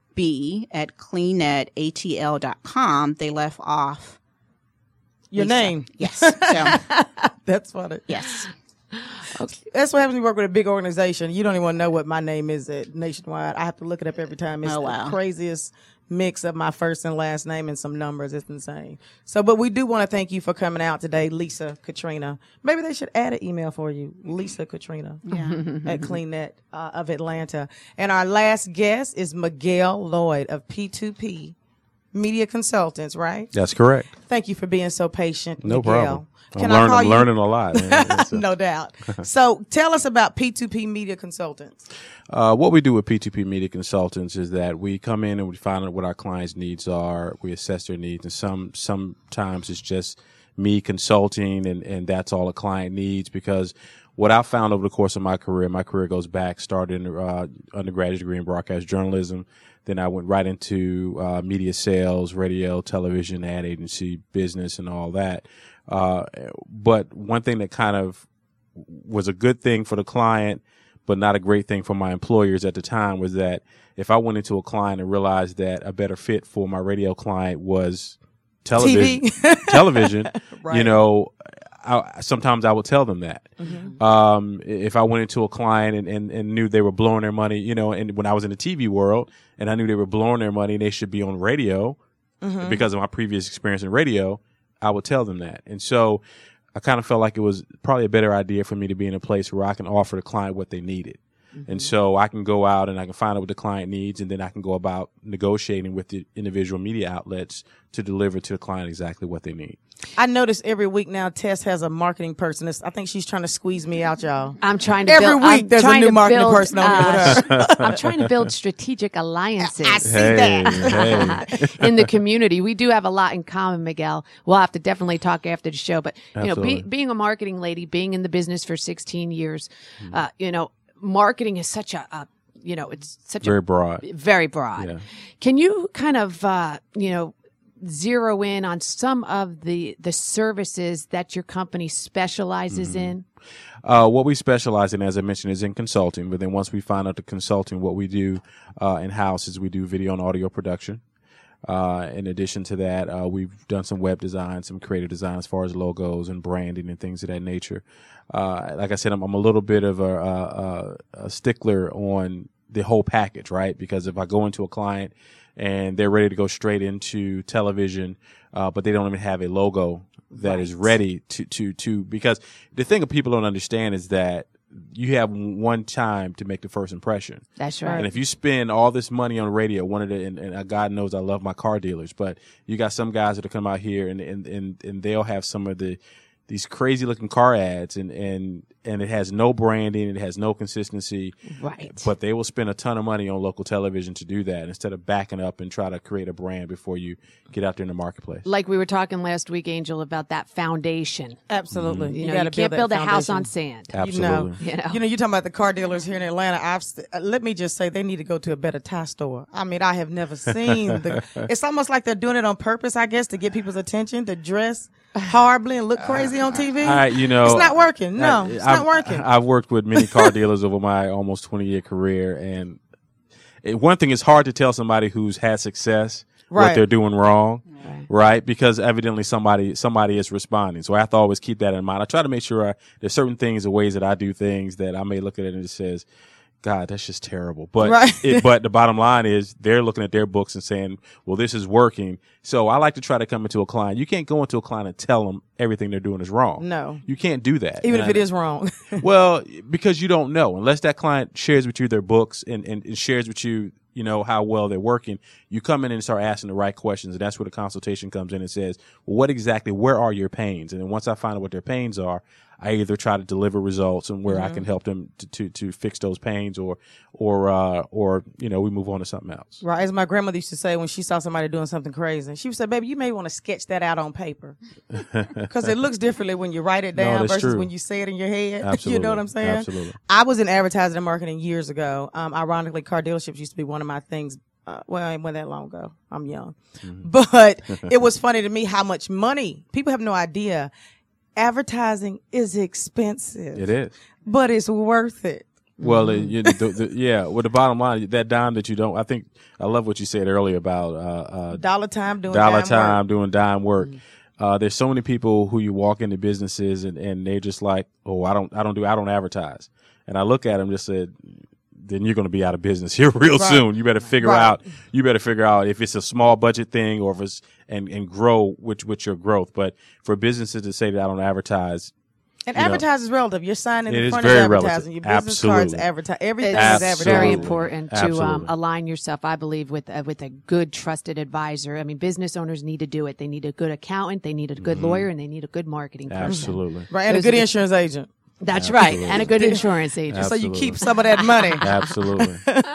B at cleannet A T L dot com, they left off Your Lisa. name. Yes. So, That's funny. yes. That's what happens when you work with a big organization. You don't even want to know what my name is at Nationwide. I have to look it up every time. It's Oh, wow. the craziest mix of my first and last name and some numbers. It's insane. So, but we do want to thank you for coming out today, Lisa Katrina. Maybe they should add an email for you, Lisa Katrina Yeah. at CleanNet uh, of Atlanta. And our last guest is Miguel Lloyd of P two P Media Consultants, right? That's correct. Thank you for being so patient, No Miguel. problem. I'm, Can I learn, call I'm you- learning a lot. Man. It's, uh, No doubt. So tell us about P two P Media Consultants. Uh, what we do with P two P Media Consultants is that we come in and we find out what our clients' needs are. We assess their needs, and some sometimes it's just me consulting and, and that's all a client needs. Because what I found over the course of my career, my career goes back, started in uh, undergraduate degree in broadcast journalism. Then I went right into uh, media sales, radio, television, ad agency, business, and all that. Uh, but one thing that kind of was a good thing for the client, but not a great thing for my employers at the time, was that if I went into a client and realized that a better fit for my radio client was television, T V. television, Right. you know, I, sometimes I would tell them that. Mm-hmm. Um, if I went into a client and, and, and knew they were blowing their money, you know, and when I was in the T V world and I knew they were blowing their money and they should be on radio mm-hmm. because of my previous experience in radio, I would tell them that. And so I kind of felt like it was probably a better idea for me to be in a place where I can offer the client what they needed. Mm-hmm. And so I can go out and I can find out what the client needs, and then I can go about negotiating with the individual media outlets to deliver to the client exactly what they need. I notice every week now Tess has a marketing person. It's, I think she's trying to squeeze me out, y'all. I'm trying to every build, week I'm there's a trying new to marketing build, person on uh, with her. I'm trying to build strategic alliances. I see Hey, that. hey. In the community. We do have a lot in common, Miguel. We'll have to definitely talk after the show. But, you know, Absolutely. be, being a marketing lady, being in the business for sixteen years, uh, you know, marketing is such a, a you know, it's such Very a broad. very broad. Yeah. Can you kind of, uh, you know, zero in on some of the, the services that your company specializes Mm-hmm. in? Uh, what we specialize in, as I mentioned, is in consulting. But then once we find out the consulting, what we do uh, in-house is we do video and audio production. Uh, in addition to that, uh, we've done some web design, some creative design as far as logos and branding and things of that nature. Uh, like I said, I'm, I'm a little bit of a, a, a stickler on the whole package, right? Because if I go into a client and they're ready to go straight into television, uh, but they don't even have a logo that Right. is ready to, to, to, because the thing that people don't understand is that you have one time to make the first impression. That's right. And if you spend all this money on radio, one of the, and, and God knows I love my car dealers, but you got some guys that'll come out here and, and, and, and they'll have some of the, these crazy looking car ads and, and, and it has no branding. It has no consistency. Right. But they will spend a ton of money on local television to do that instead of backing up and try to create a brand before you get out there in the marketplace. Like we were talking last week, Angel, about that foundation. Absolutely. You know, gotta you can't that build a house foundation. on sand. Absolutely. You know, You know? you know, you're talking about the car dealers here in Atlanta. I've st- uh, let me just say they need to go to a better tie store. I mean, I have never seen the. It's almost like they're doing it on purpose, I guess, to get people's attention, to dress horribly and look crazy on T V. I, you know, it's not working. No, I- it's I've, not working. I've worked with many car dealers over my almost twenty year career, and it, one thing is hard to tell somebody who's had success what Right. they're doing wrong, Right. right? Because evidently somebody somebody is responding. So I have to always keep that in mind. I try to make sure I, there's certain things or ways that I do things that I may look at it and it says, God, that's just terrible. But Right. it, but the bottom line is they're looking at their books and saying, well, this is working. So I like to try to come into a client. You can't go into a client and tell them everything they're doing is wrong. No. You can't do that. Even And if I- it is wrong. well, because you don't know. Unless that client shares with you their books and, and, and shares with you, you know, how well they're working, you come in and start asking the right questions. And that's where the consultation comes in and says, well, what exactly, where are your pains? And then once I find out what their pains are, I either try to deliver results and where I can help them to, to, to fix those pains or, or, uh, or, you know, we move on to something else. Right, as my grandmother used to say when she saw somebody doing something crazy, she would say, baby, you may want to sketch that out on paper. Because it looks differently when you write it No, down that's versus true. when you say it in your head. Absolutely. You know what I'm saying? Absolutely. I was in advertising and marketing years ago. Um, ironically, car dealerships used to be one of my things. Uh, well, it wasn't that long ago. I'm young. Mm-hmm. But it was funny to me how much money, people have no idea. Advertising is expensive. It is. But it's worth it. Well, uh, you know, the, the, yeah. Well, the bottom line, that dime that you don't. I think I love what you said earlier about uh, uh, Dollar time doing dollar dime time work. doing dime work. Uh, there's so many people who you walk into businesses and, and they're just like, oh, I don't, I don't do, I don't advertise. And I look at them and just said, then you're going to be out of business here real Right. soon. You better figure Right. out, you better figure out if it's a small budget thing or if it's, and, and grow with, with your growth. But for businesses to say that I don't advertise, And you know, advertising is relative. Your sign in it the is front very is advertising. relative. Your business cards Absolutely. advertise. Everything It's is Absolutely. very advertising. important to um, Absolutely. align yourself, I believe, with uh, with a good, trusted advisor. I mean, business owners need to do it. They need a good accountant, they need a good lawyer, and they need a good marketing person. absolutely. Right, and a Those good are the- insurance agent. That's right, Absolutely. and a good insurance agent. So you Absolutely. keep some of that money. Absolutely.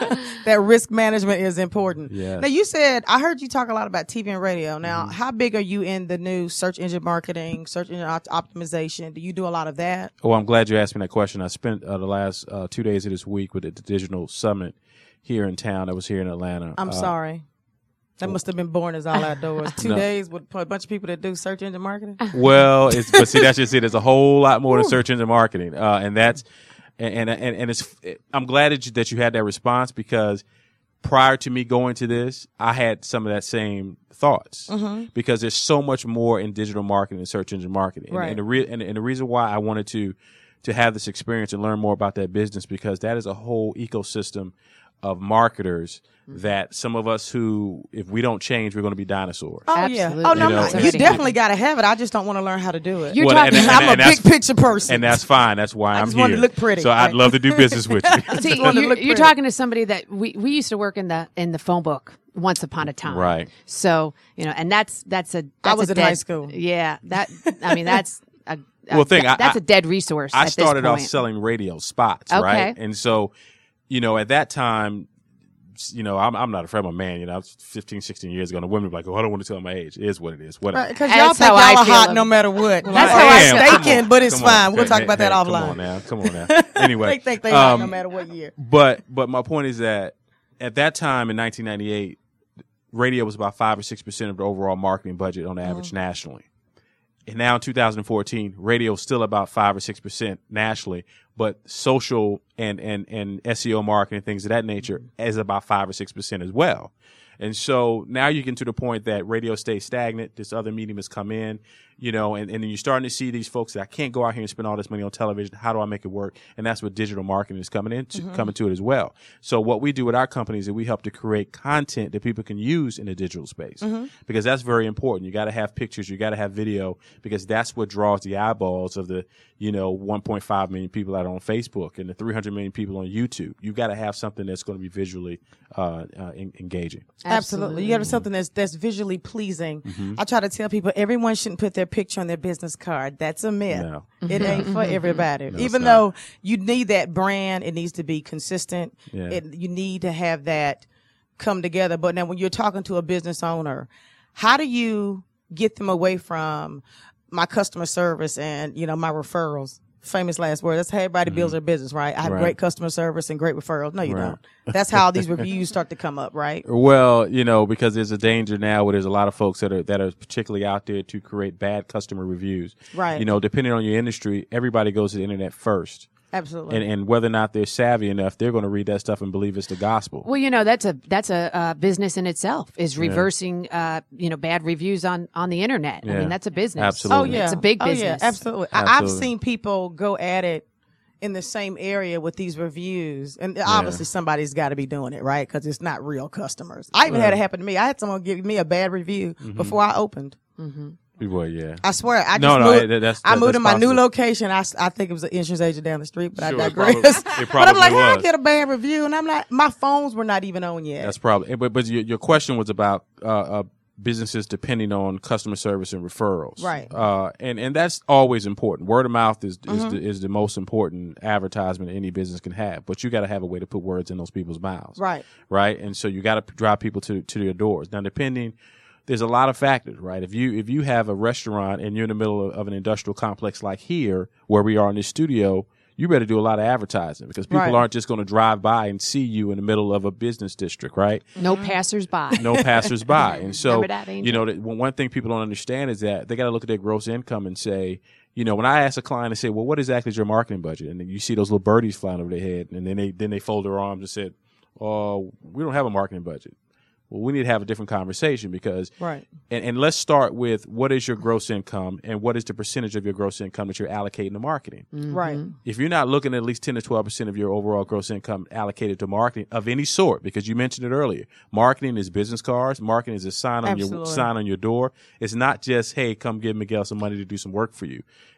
that risk management is important. Yes. Now, you said, I heard you talk a lot about T V and radio. Now, mm-hmm. how big are you in the new search engine marketing, search engine op- optimization? Do you do a lot of that? Well, I'm glad you asked me that question. I spent uh, the last uh, two days of this week with the Digital Summit here in town. I was here in Atlanta. I'm uh, sorry. That must have been born as all outdoors. Two No. days with a bunch of people that do search engine marketing. Well, it's, but see, that's just it. There's a whole lot more to search engine marketing, uh, and that's and and and it's. I'm glad that you, that you had that response, because prior to me going to this, I had some of that same thoughts, mm-hmm. because there's so much more in digital marketing and search engine marketing, right. and, and the re- and, and the reason why I wanted to to have this experience and learn more about that business, because that is a whole ecosystem of marketers that some of us who, if we don't change, we're going to be dinosaurs. Oh, Absolutely. yeah. Oh, no, You no. know, You definitely got to have it. I just don't want to learn how to do it. You're Well, talking. and- I'm and a that's- big picture person. And that's fine. That's why I I'm just here. wanted to look pretty, So I'd right? love to do business with you. See, wanted to you're, look you're pretty. talking to somebody that we, we used to work in the in the phone book once upon a time. Right. So you know, and that's that's a that's I was a in dead, high school. Yeah. That I mean that's a, a Well, thing, I- that's I- a dead resource. I at this started off point. selling radio spots, Okay. right? And so, you know, at that time, you know, I'm, I'm not afraid of a man. You know, I was fifteen, sixteen years ago, and the women were like, oh, I don't want to tell my age. It is what it is. Whatever. Because That's y'all think how y'all I are feel hot of- no matter what. That's I'm how I feel. mistaken, but it's Come on. fine. We'll Hey, talk hey, about that hey, offline. Come on now. Come on now. Anyway. They think they hot um, no matter what year. But but my point is that at that time in nineteen ninety-eight, radio was about five or six percent of the overall marketing budget on average Mm-hmm. nationally. And now in two thousand fourteen, radio is still about five or six percent nationally, but social and and and S E O marketing, things of that nature, is about five or six percent as well. And so now you get to the point that radio stays stagnant. This other medium has come in, you know, and, and then you're starting to see these folks that I can't go out here and spend all this money on television. How do I make it work? And that's what digital marketing is coming into, Mm-hmm. coming to it as well. So what we do with our company is that we help to create content that people can use in the digital space, Mm-hmm. because that's very important. You got to have pictures, you got to have video, because that's what draws the eyeballs of the, you know, one point five million people out on Facebook and the three hundred million people on YouTube. You got to have something that's going to be visually uh, uh, en- engaging. Absolutely. You got to have something that's that's visually pleasing. Mm-hmm. I try to tell people everyone shouldn't put their picture on their business card. That's a myth. No. It ain't for everybody. it's Even not. though you need that brand, it needs to be consistent. Yeah. It, you need to have that come together. But now when you're talking to a business owner, how do you get them away from my customer service and, you know, my referrals? Famous last word. That's how everybody builds their business, right? I have Right. great customer service and great referrals. No, you Right. don't. That's how these reviews start to come up, right? Well, you know, because there's a danger now where there's a lot of folks that are that are particularly out there to create bad customer reviews. Right. You know, depending on your industry, everybody goes to the internet first. Absolutely. And, and whether or not they're savvy enough, they're going to read that stuff and believe it's the gospel. Well, you know, that's a that's a uh, business in itself, is reversing, uh, you know, bad reviews on, on the internet. I Yeah. mean, that's a business. Absolutely. Oh yeah, It's a big Oh, yeah, business. absolutely. I, I've Absolutely. seen people go at it in the same area with these reviews, and obviously somebody's got to be doing it, right? Because it's not real customers. I even had it happen to me. I had someone give me a bad review Mm-hmm. before I opened. Well, yeah. I swear, I just No, no, moved, that- that's- I that- moved that's to my new possible. location. I, s- I think it was an insurance agent down the street, but Sure, I it digress. probably- it but I'm probably like, how I was. get a bad review? And I'm like, my phones were not even on yet. That's probably. But, but your, your question was about uh, uh, businesses depending on customer service and referrals, Right. Uh, and and that's always important. Word of mouth is is, Mm-hmm. the, is the most important advertisement any business can have. But you got to have a way to put words in those people's mouths, Right. Right, and so you got to drive people to to their doors. Now, depending. There's a lot of factors, right? If you if you have a restaurant and you're in the middle of, of an industrial complex like here, where we are in this studio, you better do a lot of advertising, because people Right. aren't just going to drive by and see you in the middle of a business district, right? No passersby. No passersby. And so, Remember that, Angel? you know, that one one thing people don't understand is that they got to look at their gross income and say, you know, when I ask a client and say, well, what exactly is your marketing budget? And then you see those little birdies flying over their head, and then they then they fold their arms and said, oh, we don't have a marketing budget. Well, we need to have a different conversation, because, Right. and, and let's start with what is your gross income and what is the percentage of your gross income that you're allocating to marketing. Right. If you're not looking at at least ten to twelve percent of your overall gross income allocated to marketing of any sort, because you mentioned it earlier, marketing is business cards, marketing is a sign on your Absolutely. sign on your door. It's not just, hey, come give Miguel some money to do some work for you.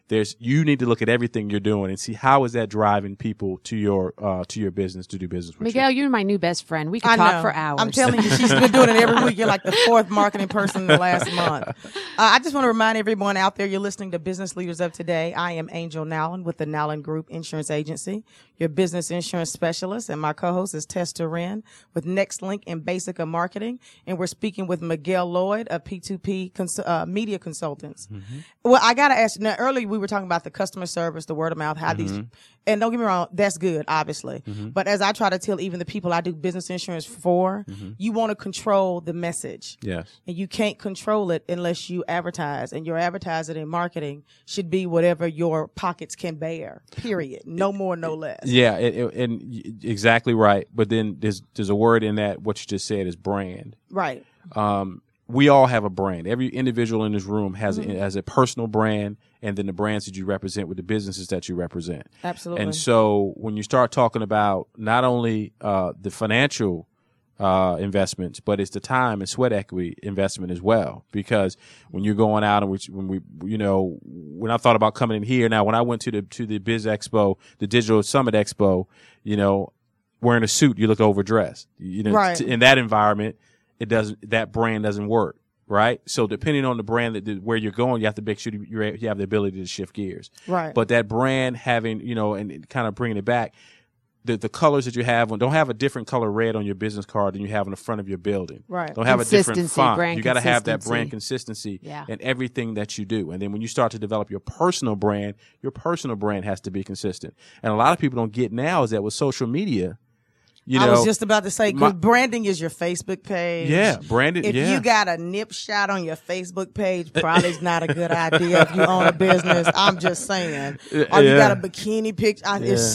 there's you need to look at everything you're doing and see how is that driving people to your uh, to your business to do business with Miguel, you. you're my new best friend. We could I talk know. for hours. I'm telling you, she's been doing it every week. You're like the fourth marketing person in the last month. Uh, I just want to remind everyone out there, you're listening to Business Leaders of Today. I am Angel Nowlin with the Nowlin Group Insurance Agency, your business insurance specialist, and my co-host is Tess Turin with NextLink and Basica Marketing, and we're speaking with Miguel Lloyd of P two P Cons- uh, Media Consultants. Mm-hmm. Well, I got to ask you, now earlier we were talking about the customer service, the word of mouth, how mm-hmm. these, and don't get me wrong, that's good, obviously. Mm-hmm. But as I try to tell even the people I do business insurance for, mm-hmm. you want to control the message. Yes. And you can't control it unless you advertise, and your advertising and marketing should be whatever your pockets can bear, period. No more, no less. Yeah, it, it, and exactly right. But then there's there's a word in that, what you just said is brand. Right. Um, we all have a brand. Every individual in this room has mm-hmm. a, has a personal brand, and then the brands that you represent with the businesses that you represent. Absolutely. And so when you start talking about not only uh, the financial uh, investments, but it's the time and sweat equity investment as well. Because when you're going out and we, when we, you know, when I thought about coming in here, now when I went to the to the Biz Expo, the Digital Summit Expo, you know, wearing a suit, you look overdressed. You know, right. t- in that environment, it doesn't. That brand doesn't work, right? So depending on the brand that where you're going, you have to make sure you you have the ability to shift gears, right? But that brand having, you know, and kind of bringing it back, the the colors that you have on, don't have a different color red on your business card than you have on the front of your building, right? Don't have a different font. Brand you got to have that consistency. brand consistency yeah. in everything that you do. And then when you start to develop your personal brand, your personal brand has to be consistent. And a lot of people don't get now is that with social media. You know, I was just about to say, my, because branding is your Facebook page. Yeah, branded. If yeah. you got a nip shot on your Facebook page, probably is not a good idea if you own a business. I'm just saying. Or yeah. you got a bikini picture. Yeah. It's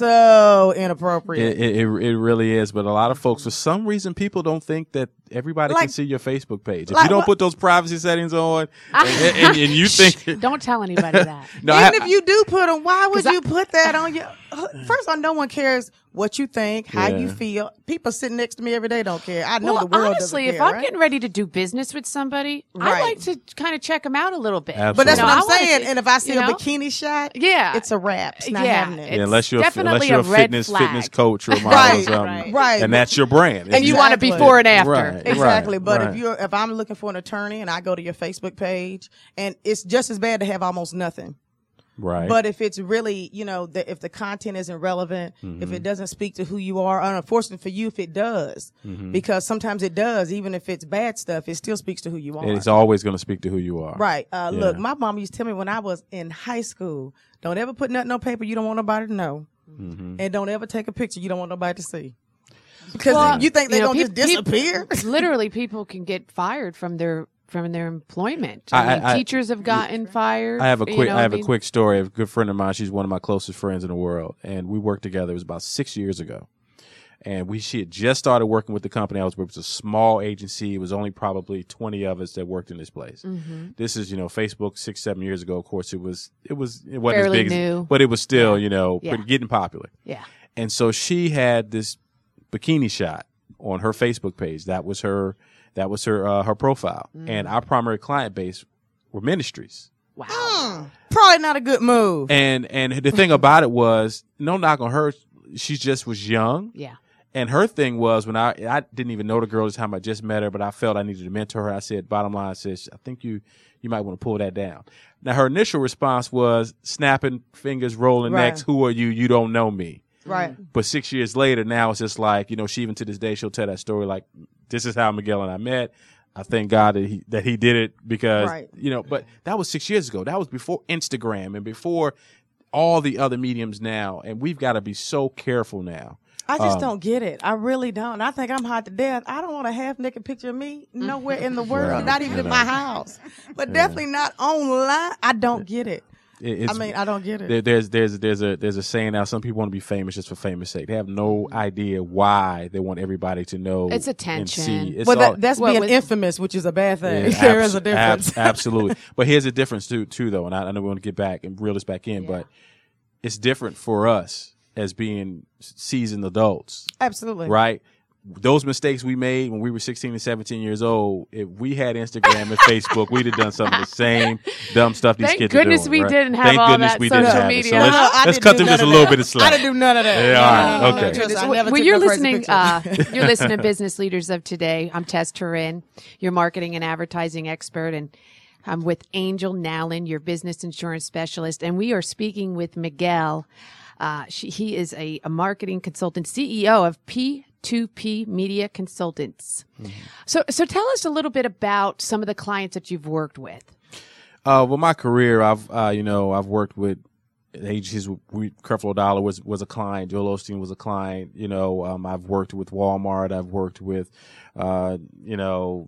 so inappropriate. It, it, it really is. But a lot of folks, for some reason, people don't think that everybody like, can see your Facebook page. If like, you don't what? put those privacy settings on, and, and, and you think, don't tell anybody that. no, Even I, if you do put them, why would I, you put that on your? First of all, no one cares what you think, how yeah. you feel. People sitting next to me every day don't care. I know well, the world honestly, doesn't if care, I'm right? getting ready to do business with somebody, Right. I like to kind of check them out a little bit. Absolutely. But that's You know, what I I'm wanna saying. see- And if I see you a know? bikini shot, yeah, it's a wrap. It's not yeah, happening. yeah, unless you're a, definitely unless you're a a red fitness flag. fitness coach or model Right, or something, right. Right. and that's your brand. and you want a Exactly. before and after. Right. Exactly. But right. if you're if I'm looking for an attorney and I go to your Facebook page, and it's just as bad to have almost nothing. Right. But if it's really, you know, the, if the content isn't relevant, mm-hmm. if it doesn't speak to who you are, unfortunately for you, if it does, mm-hmm. because sometimes it does, even if it's bad stuff, it still speaks to who you are. And it's always going to speak to who you are. Right. Uh, Yeah. Look, my mom used to tell me when I was in high school, don't ever put nothing on paper you don't want nobody to know. Mm-hmm. And don't ever take a picture you don't want nobody to see. Because Well, you think they're you know, going to peop- just disappear? peop- literally, people can get fired from their from their employment. I- I mean, I- teachers have gotten fired. I have a you quick know, I have mean, a quick story of a good friend of mine. She's one of my closest friends in the world, and we worked together. It was about six years ago, and we she had just started working with the company I was with. It was a small agency. It was only probably twenty of us that worked in this place. Mm-hmm. This is you know Facebook six seven years ago. Of course, it was it was it wasn't Fairly as big, new. as, but it was still you know Yeah. pretty, getting popular. Yeah. And so she had this bikini shot on her Facebook page. That was her. That was her uh, her profile. Mm. And our primary client base were ministries. Wow. Hmm. Probably not a good move. And and the thing about it was, no knock on her, she just was young. Yeah. And her thing was when I I didn't even know the girl this time, I just met her, but I felt I needed to mentor her. I said, bottom line, I said, I think you you might want to pull that down. Now her initial response was snapping fingers, rolling Right. necks. Who are you? You don't know me. Right. But six years later, now it's just like, you know, she even to this day, she'll tell that story like, this is how Miguel and I met. I thank God that he, that he did it because, Right. you know, but that was six years ago. That was before Instagram and before all the other mediums now. And we've got to be so careful now. I just Um, don't get it. I really don't. I think I'm hot to death. I don't want a half naked picture of me nowhere in the world, Right. not even in my house, but definitely not online. I don't get it. It- it's, I mean, I don't get it. there, there's, there's, there's a, there's a saying now, some people want to be famous just for famous sake. They have no idea why they want everybody to know. It's and attention. see. It's Well, all- that, that's Well, being with- infamous, which is a bad thing. Yeah, there abs- is a difference. abs- absolutely. But here's a difference too, too though. And I, I know we want to get back and reel this back in, Yeah. but it's different for us as being seasoned adults, Absolutely. right? those mistakes we made when we were sixteen and seventeen years old, if we had Instagram and Facebook, we'd have done some of the same dumb stuff these Thank kids goodness are doing. we right? didn't have Thank all goodness that we social didn't have media. it. So let's, No, I let's didn't cut do them none just a of little that. bit of slack. I didn't do none of that. Yeah, No, all right, no, no, no, okay. no, trust, I Well, never well, took you're no crazy listening. pictures. Uh, you're listening to Business Leaders of Today. I'm Tess Turin, your marketing and advertising expert, and I'm with Angel Nowlin, your business insurance specialist, and we are speaking with Miguel. Uh, she, he is a, a marketing consultant, C E O of P two P Media Consultants. Mm-hmm. So, so tell us a little bit about some of the clients that you've worked with. Uh, well, my career, I've uh, you know, I've worked with agencies. We, Creflo Dollar was was a client. Joel Osteen was a client. You know, um, I've worked with Walmart. I've worked with, uh, you know,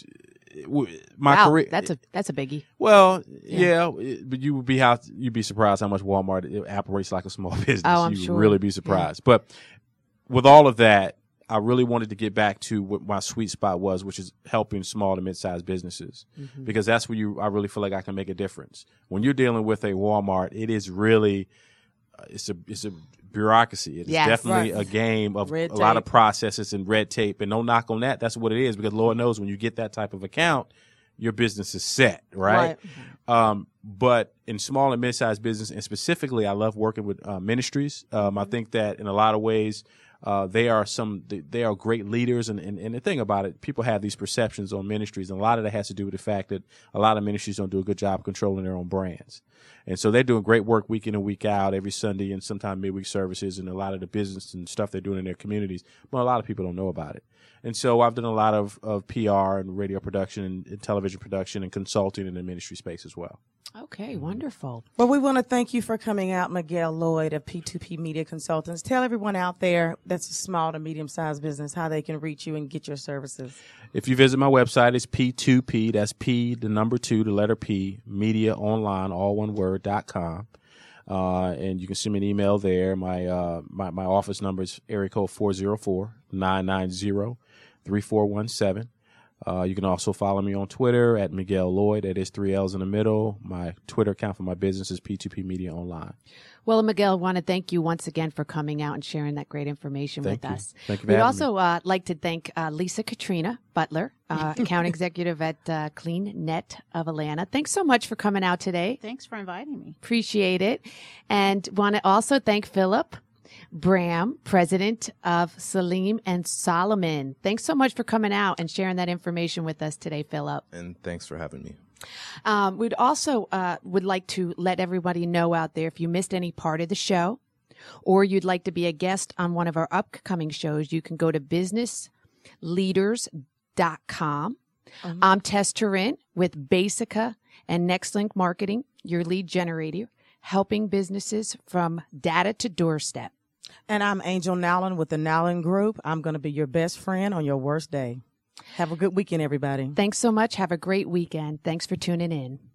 my wow, career. That's a that's a biggie. Well, yeah, yeah but you would be how you'd be surprised how much Walmart it operates like a small business. Oh, I'm You'd sure. really be surprised. Yeah. But with all of that, I really wanted to get back to what my sweet spot was, which is helping small to mid-sized businesses, mm-hmm. because that's where you, I really feel like I can make a difference. When you're dealing with a Walmart, it is really, uh, it's a, it's a bureaucracy. It's yes, definitely right. a game of red a lot tape. of processes and red tape, and no knock on that. That's what it is, because Lord knows when you get that type of account, your business is set, right? right. Um, but in small and mid-sized business, and specifically, I love working with uh, ministries. Um, mm-hmm. I think that in a lot of ways, Uh, they are some, they, they are great leaders. And, and, and the thing about it, people have these perceptions on ministries. And a lot of that has to do with the fact that a lot of ministries don't do a good job controlling their own brands. And so they're doing great work week in and week out, every Sunday and sometimes midweek services, and a lot of the business and stuff they're doing in their communities. But a lot of people don't know about it. And so I've done a lot of, of P R and radio production and, and television production and consulting in the ministry space as well. Okay, wonderful. Well, we want to thank you for coming out, Miguel Lloyd of P two P Media Consultants. Tell everyone out there that's a small to medium-sized business how they can reach you and get your services. If you visit my website, it's P two P, that's P, the number two, the letter P, media online, all one word, dot com. Uh, and you can send me an email there. My, uh, my, my office number is area code four oh four, nine nine zero, three four one seven. Uh, you can also follow me on Twitter at Miguel Lloyd. That is three L's in the middle. My Twitter account for my business is P two P Media Online. Well, Miguel, I want to thank you once again for coming out and sharing that great information thank with you. us. Thank you for We'd having also uh, like to thank uh, Lisa Katrina Butler, uh, account executive at uh, Clean Net of Atlanta. Thanks so much for coming out today. Thanks for inviting me. Appreciate it. And want to also thank Philip Bram, president of Salim and Solomon. Thanks so much for coming out and sharing that information with us today, Philip. And thanks for having me. Um, we'd also uh, would like to let everybody know out there, if you missed any part of the show or you'd like to be a guest on one of our upcoming shows, you can go to business leaders dot com. Mm-hmm. I'm Tess Turin with Basica and NextLink Marketing, your lead generator, helping businesses from data to doorstep. And I'm Angel Nowlin with the Nowlin Group. I'm going to be your best friend on your worst day. Have a good weekend, everybody. Thanks so much. Have a great weekend. Thanks for tuning in.